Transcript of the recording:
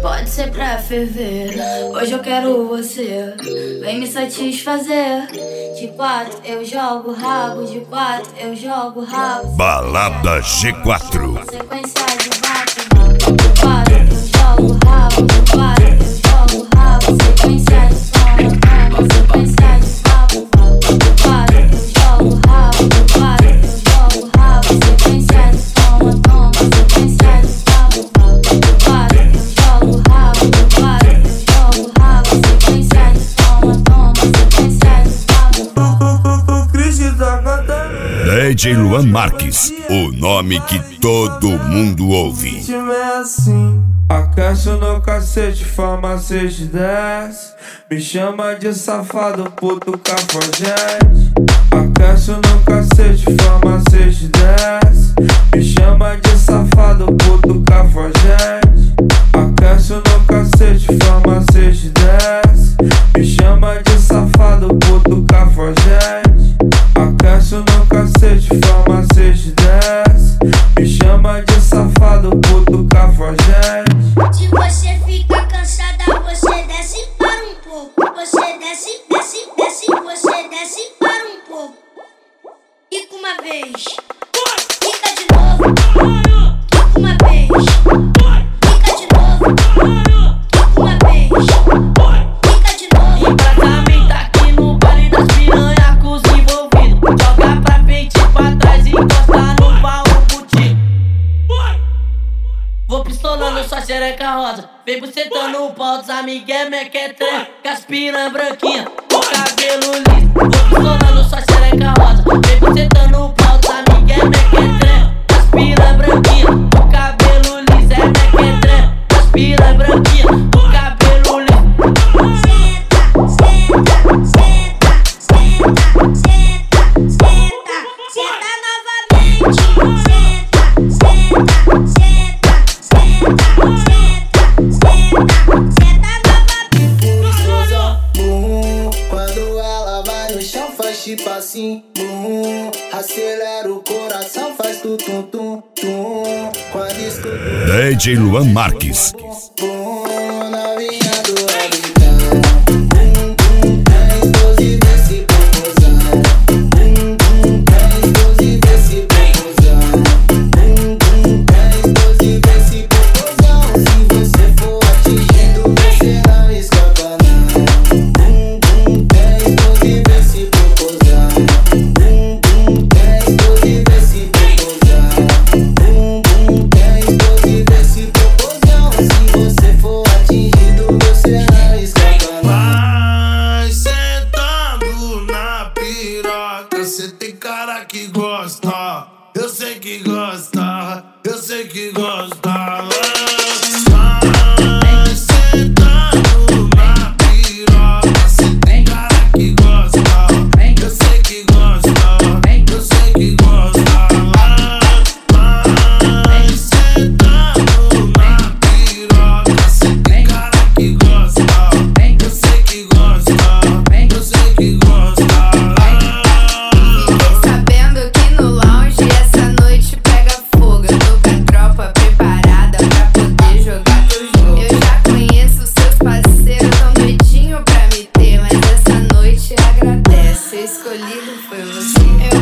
pode ser pra ferver. Hoje eu quero você, vem me satisfazer. De 4 eu jogo rabo, de 4 eu jogo rabo. Balada G4. Sequência de bate, de 4 eu jogo rabo, de 4 eu jogo rabo. Sequência de som, toma, sequência de rabo. De 4 eu jogo rabo, de 4 eu jogo rabo. Sequência de som, toma, sequência de rabo. De 4 eu jogo rabo, de 4 eu jogo rabo. Sequência de som, toma, sequência de rabo. Cris tá cantando. DJ Luan Marques, o nome que todo mundo ouve. É assim. Aquece no cacete, farmacete desce. Me chama de safado, puto cafajeste. Aquece no cacete, farmacete desce. Me chama de safado, puto cafajeste. Aquece no cacete, farmacete desce. Me chama de safado, puto cafajeste. Aquece no cacete, farmacete desce. Me chama de safado, puto cafajeste. Se você fica cansada, você desce para um pouco. Você desce, desce, desce, você desce para um pouco. Fica uma vez, fica de novo. Fica uma vez, fica de novo. Fica uma vez, fica de novo. E pra também tá aqui no baile das piranha com os envolvidos. Joga pra frente e pra trás e encosta no baú contigo. Vou pistolando sua xereca rosa. Vem bucetando o pau dos amigué, mequetré. Com as piranha branquinha, com cabelo liso. Vou pistolando sua xereca rosa. Vem bucetando o pau dos amigué, mequetré. Com as piranha branquinha, com cabelo liso. É mequetré, com as piranha branquinha, com cabelo liso. Senta novamente. Quando ela vai no chão faz tipo assim, acelera o coração, faz tu tum tum tum. Quando escuta DJ Luan Marques. novinha do habitão, é explosivo esse popozão. É explosivo esse popozão. É explosivo esse popozão. Se você for atingido, você não escapa não. É explosivo esse popozão. É explosivo esse popozão. É explosivo esse popozão. Se você for atingido, você não escapa não. Vai sentando na piroca, cê tem cara que gosta. Eu sei que gosta, eu sei que gosta. Vai sentando na piroca, cê tem cara que gosta. Eu sei que gosta, eu sei que gosta. Vai sentando na piroca, cê tem cara que gosta. Eu sei que gosta, eu sei que gosta. Fiquei sabendo que no lounge essa noite pega fogo. Eu tô com a tropa preparada pra poder jogar teu jogo. Eu já conheço seus parceiros, tão doidinho pra me ter. Mas essa noite agradece, o escolhido foi você.